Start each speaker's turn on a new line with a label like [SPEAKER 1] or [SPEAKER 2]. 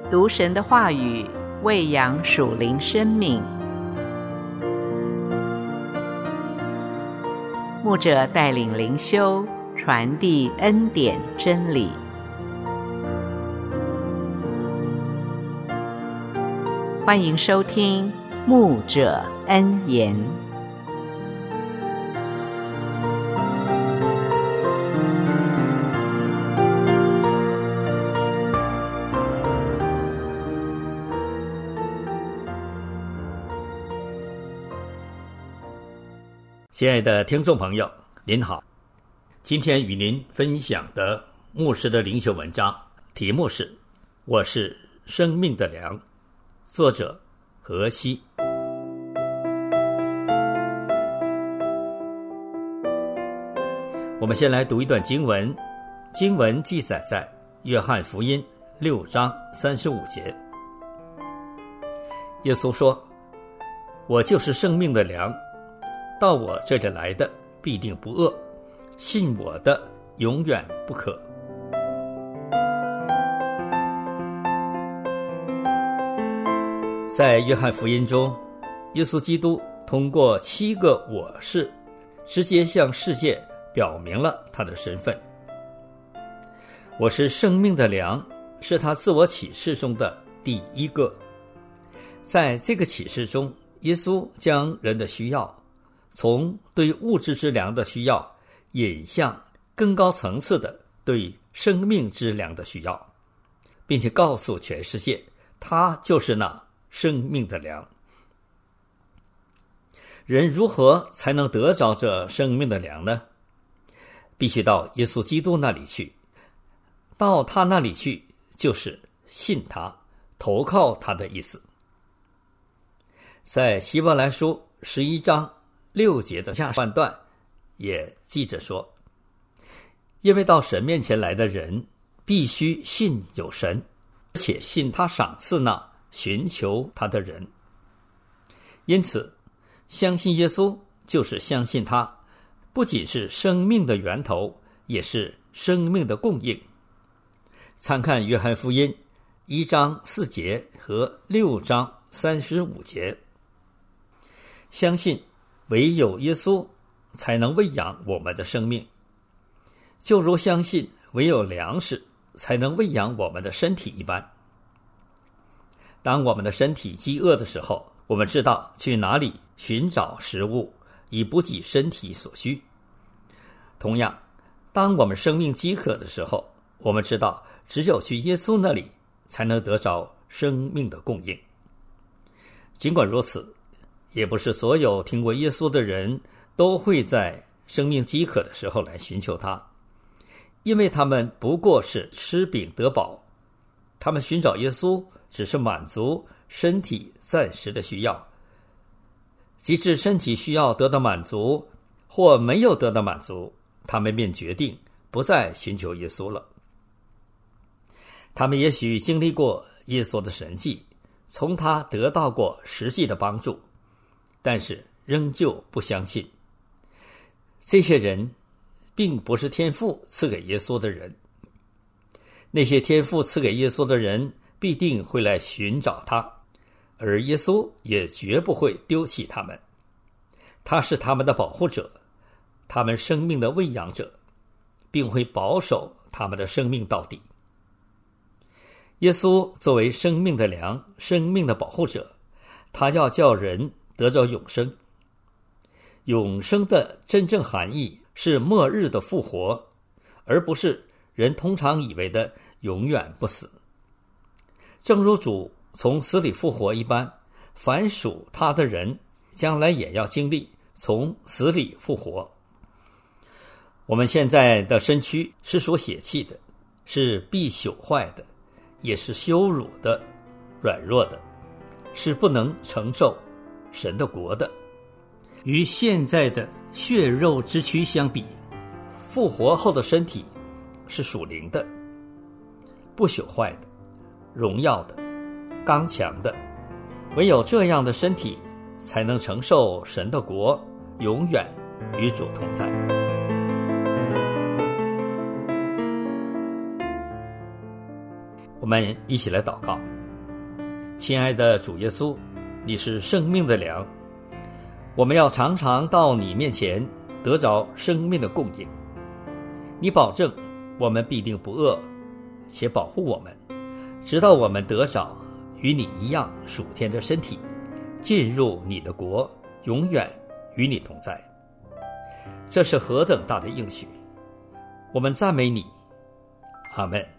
[SPEAKER 1] 读神的话语，喂养属灵生命。牧者带领灵修，传递恩典真理。欢迎收听牧者恩言。
[SPEAKER 2] 亲爱的听众朋友，您好。今天与您分享的牧师的灵修文章题目是我是生命的粮，作者何西。我们先来读一段经文，经文记载在约翰福音6章35节。耶稣说，我就是生命的粮，到我这里来的必定不饿，信我的永远不渴。在约翰福音中，耶稣基督通过7个我是，直接向世界表明了他的身份。我是生命的粮，是他自我启示中的第一个。在这个启示中，耶稣将人的需要从对物质之粮的需要引向更高层次的对生命之粮的需要，并且告诉全世界，他就是那生命的粮。人如何才能得着这生命的粮呢？必须到耶稣基督那里去，到他那里去就是信他，投靠他的意思。在希伯来书11章6节的下半段也记着说，因为到神面前来的人必须信有神，而且信他赏赐那寻求他的人。因此相信耶稣就是相信他不仅是生命的源头，也是生命的供应。参看约翰福音1章4节和6章35节。相信唯有耶稣才能喂养我们的生命，就如相信唯有粮食才能喂养我们的身体一般。当我们的身体饥饿的时候，我们知道去哪里寻找食物，以补给身体所需。同样，当我们生命饥渴的时候，我们知道只有去耶稣那里才能得着生命的供应。尽管如此，也不是所有听过耶稣的人都会在生命饥渴的时候来寻求他，因为他们不过是吃饼得饱，他们寻找耶稣只是满足身体暂时的需要，即使身体需要得到满足或没有得到满足，他们便决定不再寻求耶稣了。他们也许经历过耶稣的神迹，从他得到过实际的帮助，但是仍旧不相信。这些人并不是天父赐给耶稣的人，那些天父赐给耶稣的人必定会来寻找他，而耶稣也绝不会丢弃他们。他是他们的保护者，他们生命的喂养者，并会保守他们的生命到底。耶稣作为生命的粮，生命的保护者，他要叫人得着永生。永生的真正含义是末日的复活，而不是人通常以为的永远不死。正如主从死里复活一般，凡属他的人将来也要经历从死里复活。我们现在的身躯是属血气的，是必朽坏的，也是羞辱的，软弱的，是不能承受神的国的。与现在的血肉之躯相比，复活后的身体是属灵的，不朽坏的，荣耀的，刚强的。唯有这样的身体才能承受神的国，永远与主同在。我们一起来祷告。 亲爱的主耶稣，你是生命的粮，我们要常常到你面前得着生命的供应。你保证我们必定不饿，且保护我们，直到我们得着与你一样属天的身体，进入你的国，永远与你同在。这是何等大的应许！我们赞美你，阿们。